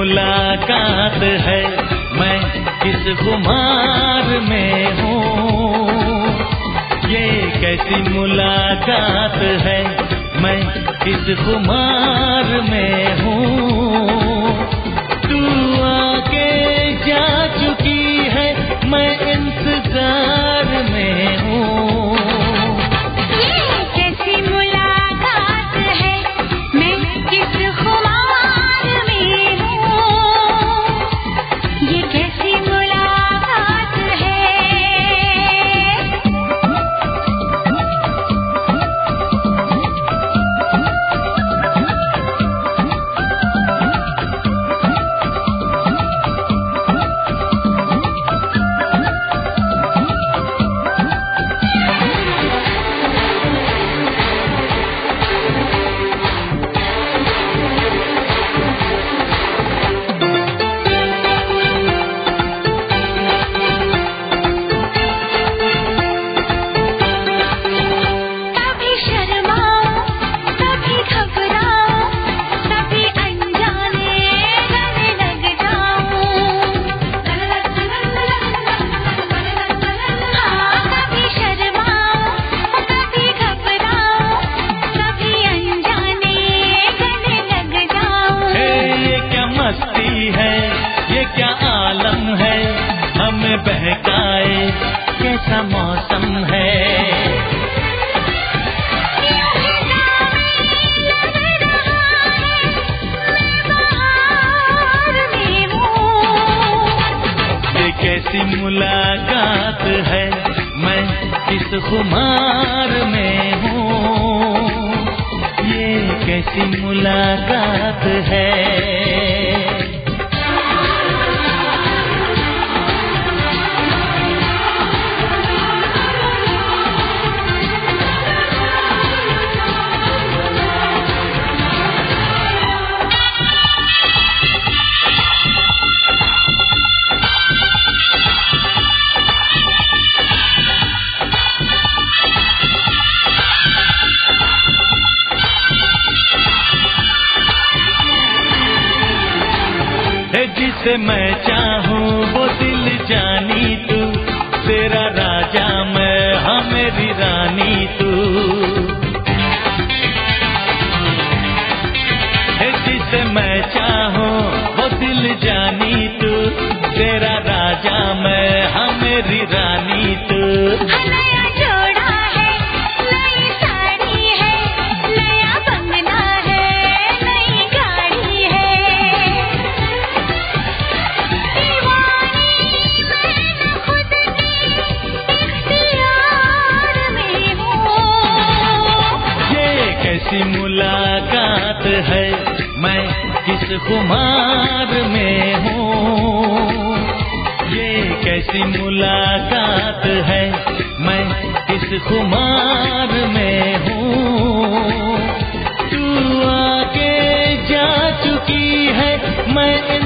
मुलाकात है, मैं किस खुमार में हूँ। ये कैसी मुलाकात है, मैं किस खुमार में हूँ। तू आके जा चुकी है, मैं इंतजार में हूँ। ये कैसी मुलाकात है, मैं किस खुमार में हूँ। ये कैसी मुलाकात है। बहकाए कैसा मौसम है। ये कैसी मुलाकात है, मैं किस खुमार में हूँ। ये कैसी मुलाकात है। जिसे मैं चाहूँ वो दिल जानी तू, तेरा राजा मैं, हाँ मेरी रानी तू। जिसे मैं चाहूँ वो दिल जानी तू, तेरा राजा मैं, हाँ मेरी रानी तू। कैसी मुलाकात है, मैं किस खुमार में हूँ। ये कैसी मुलाकात है, मैं किस खुमार में हूँ। तू आके जा चुकी है, मैं